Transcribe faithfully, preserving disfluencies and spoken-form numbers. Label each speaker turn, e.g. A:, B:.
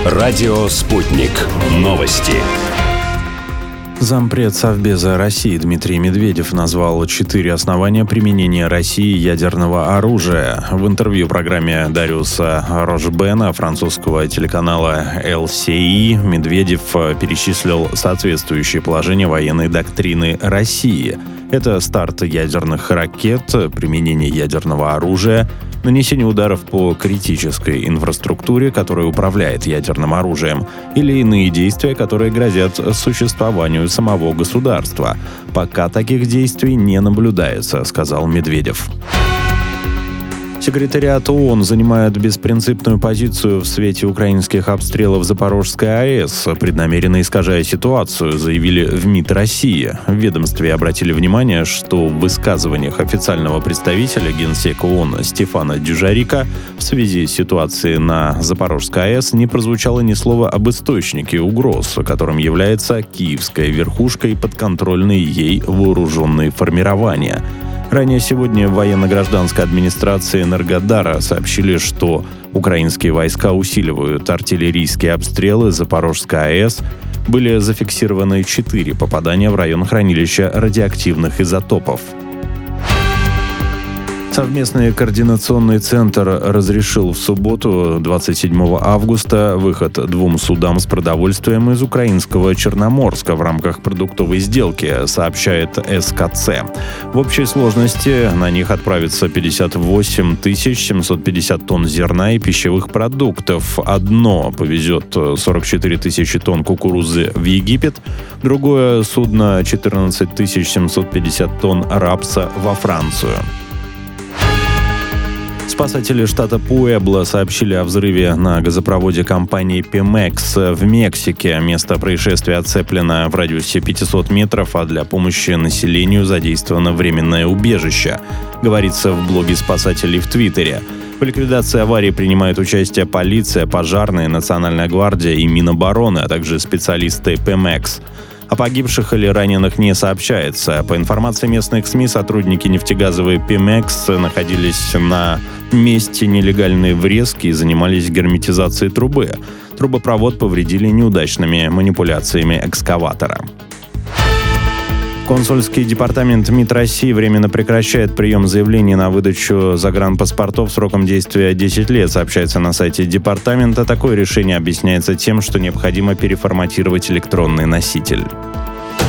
A: Радио «Спутник». Новости.
B: Зампред Совбеза России Дмитрий Медведев назвал четыре основания применения России ядерного оружия. В интервью программе Дариуса Рожбена французского телеканала эл си и Медведев перечислил соответствующие положения военной доктрины России. Это старт ядерных ракет, применение ядерного оружия, нанесение ударов по критической инфраструктуре, которая управляет ядерным оружием, или иные действия, которые грозят существованию самого государства. Пока таких действий не наблюдается, сказал Медведев. Секретариат ООН занимает беспринципную позицию в свете украинских обстрелов Запорожской АЭС, преднамеренно искажая ситуацию, заявили в МИД России. В ведомстве обратили внимание, что в высказываниях официального представителя Генсека ООН Стефана Дюжарика в связи с ситуацией на Запорожской АЭС не прозвучало ни слова об источнике угроз, которым является киевская верхушка и подконтрольные ей вооруженные формирования. Ранее сегодня в военно-гражданской администрации Энергодара сообщили, что украинские войска усиливают артиллерийские обстрелы Запорожской АЭС. Были зафиксированы четыре попадания в район хранилища радиоактивных изотопов. Совместный координационный центр разрешил в субботу, двадцать седьмого августа, выход двум судам с продовольствием из украинского Черноморска в рамках продуктовой сделки, сообщает эс ка цэ. В общей сложности на них отправится пятьдесят восемь тысяч семьсот пятьдесят тонн зерна и пищевых продуктов. Одно повезет сорок четыре тысячи тонн кукурузы в Египет, другое судно четырнадцать тысяч семьсот пятьдесят тонн рапса во Францию. Спасатели штата Пуэбло сообщили о взрыве на газопроводе компании Пемекс в Мексике. Место происшествия оцеплено в радиусе пятьсот метров, а для помощи населению задействовано временное убежище, говорится в блоге спасателей в Твиттере. В ликвидации аварии принимают участие полиция, пожарные, Национальная гвардия и Минобороны, а также специалисты Пемекс. О погибших или раненых не сообщается. По информации местных СМИ, сотрудники нефтегазовой Пемекс находились на месте нелегальной врезки и занимались герметизацией трубы. Трубопровод повредили неудачными манипуляциями экскаватора. Консульский департамент МИД России временно прекращает прием заявлений на выдачу загранпаспортов сроком действия десять лет, сообщается на сайте департамента. Такое решение объясняется тем, что необходимо переформатировать электронный носитель.